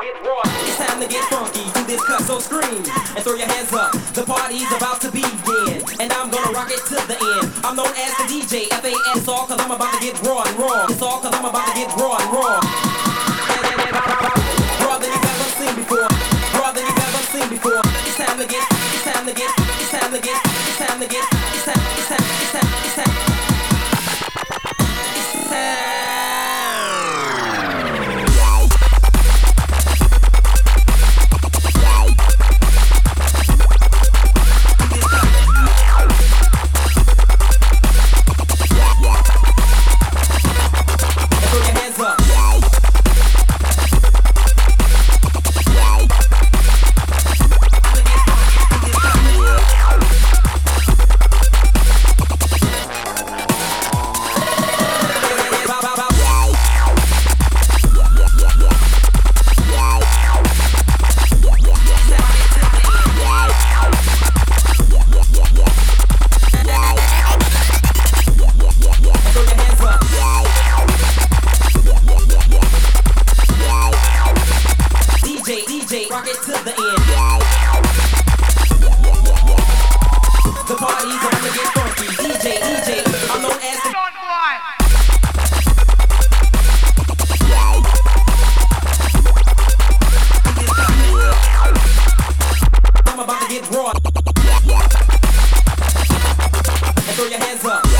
It's time to get funky, do this cut, so scream and throw your hands up. The party's about to begin, and I'm gonna rock it to the end. I'm known as the DJ, F-A-S, all cause I'm about to get raw and raw. It's all cause I'm about to get raw and raw. Raw than you've ever seen before. Raw than you've ever seen before. It's time to get, it's time to get, it's time to get, it's time to get, it's time, it's time, it's time, it's time. It's time. Rock it to the end. The party's about to get funky. DJ, I'm known as the John Boy. I'm about to get raw. And throw your hands up.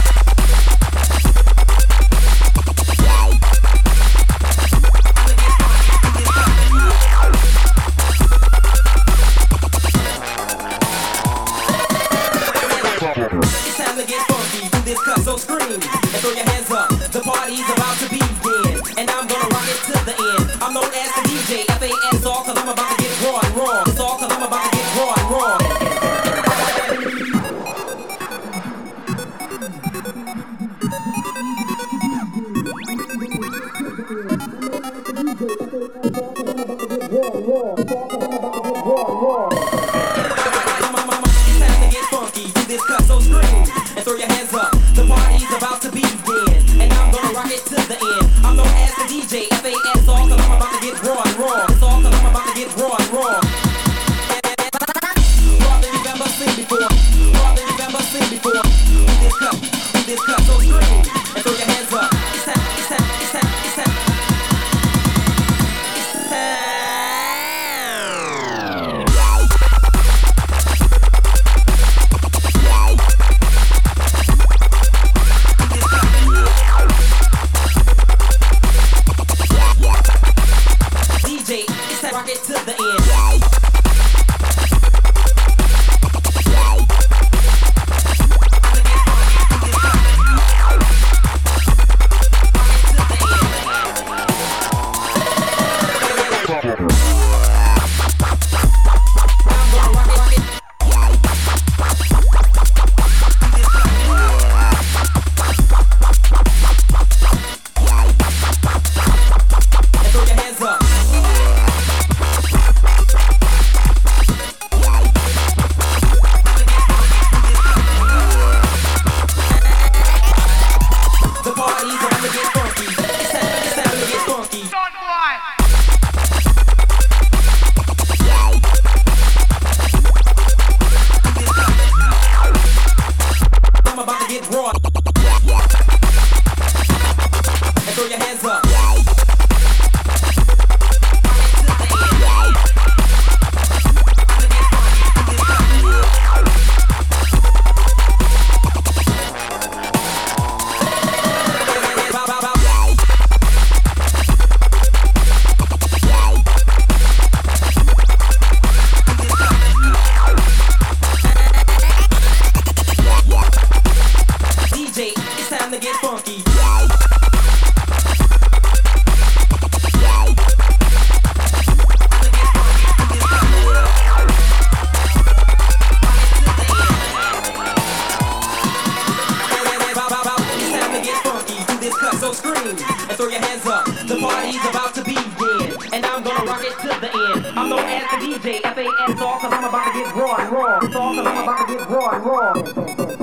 It's time to get funky, do this cut, so scream and throw your hands up. The party's about to begin, and I'm gonna rock it to the end. I'm known as the DJ, F-A-S, all cause I'm about to get raw and raw. It's all cause I'm about to get raw and raw. So scream and throw your hands up. The party's about to begin, and I'm gonna rock it to the end. I'm known as the DJ, F-A-S, all cause I'm about to get raw and raw. It's all cause I'm about to get raw and raw. Raw than you've ever seen before. Raw than you've ever seen before. Do this cut, so scream and throw your hands up. It's time, it's time, it's time, it's time. It's time. Rock it to the end. I'm known as the DJ, F-A-S, all cause I'm about to get raw and raw. It's all cause I'm about to get raw and raw.